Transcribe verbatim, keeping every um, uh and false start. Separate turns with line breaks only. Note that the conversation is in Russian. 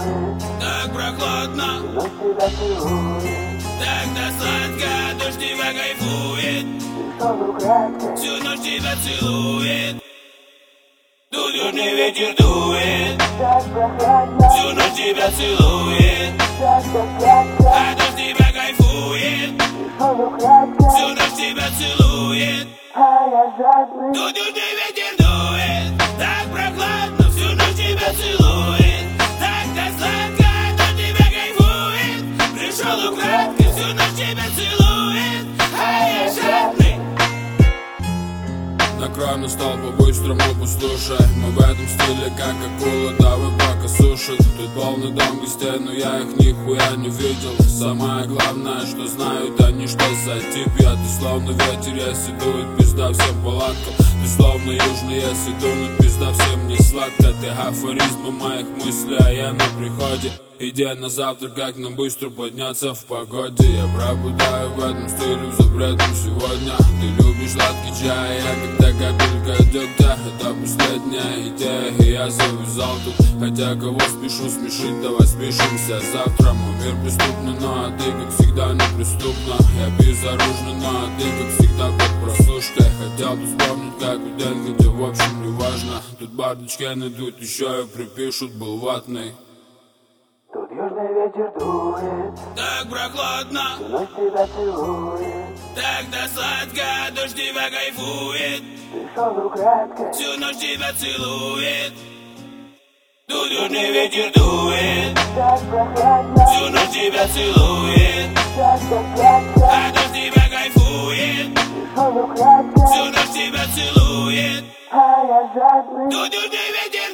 целует,
Так прохладно,
ночь тебя целует,
так сладко, дождь тебя кайфует,
и сон украдкой.
всю ночь тебя целует. Тут южный ветер дует,
Так прохладно,
всю ночь тебя целует,
так сладко,
а дождь тебя кайфует,
и сон украдкой.
всю ночь тебя целует.
А я жадный,
Тут южный ветер дует, так прохладно, всю ночь тебя целует, так сладко, дождь тебя кайфует, пришел украдкой, всю ночь тебя целует, а я жадный.
Накрой на стол по-быстрому, послушай. Мы в этом стиле, как акула, давай пока сушит. Тут полный дом гостей, но я их нихуя не видел. Самое главное, что знают они, что за тип я. Ты словно ветер, если дует, пизда всем палаткам. Ты словно южный, если дунут, пизда всем не сладко. Ты афоризмы моих мыслей, а я на приходе. Иди на завтрак, как нам быстро подняться в погоде. Я пробудаю в этом стиле, в запретном сегодня. Ты любишь сладкий чай, я как та капелька дегтя. Это последняя идея, и я завязал тут. Хотя кого спешу смешить, давай спешимся завтра. Мой мир преступный, но а ты как всегда неприступна. Я безоружный, но а ты как всегда под прослушкой. Хотел бы вспомнить, как у день, хотя в общем не важно. Тут бардачки найдут, еще и припишут, был ватный.
тут южный ветер дует,
Так прохладно,
всю ночь тебя целует,
так сладко, дождь тебя кайфует,
и сон украдкой.
всю ночь тебя целует. Тут южный ветер дует,
Так прохладно,
всю ночь тебя целует,
так сладко,
а дождь тебя кайфует,
и сон украдкой.
всю ночь тебя целует.
А я жадный,
Тут южный ветер